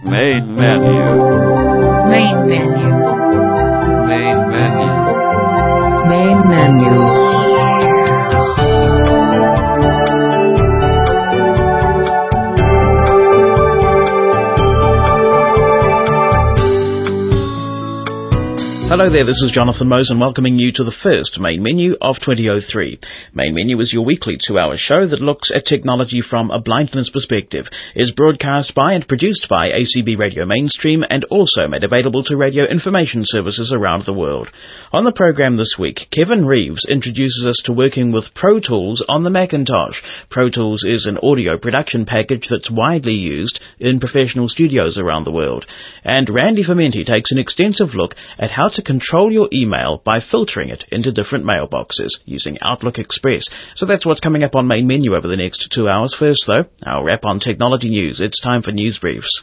Main menu. Main menu. Main menu. Main menu. Hello there, this is Jonathan Mosen welcoming you to the first Main Menu of 2003. Main Menu is your weekly 2-hour show that looks at technology from a blindness perspective. It is broadcast by and produced by ACB Radio Mainstream and also made available to radio information services around the world. On the program this week, Kevin Reeves introduces us to working with Pro Tools on the Macintosh. Pro Tools is an audio production package that's widely used in professional studios around the world. And Randy Fermenti takes an extensive look at how to control your email by filtering it into different mailboxes using Outlook Express. So that's what's coming up on Main Menu over the next 2 hours. First, though, our wrap on technology news. It's time for News Briefs.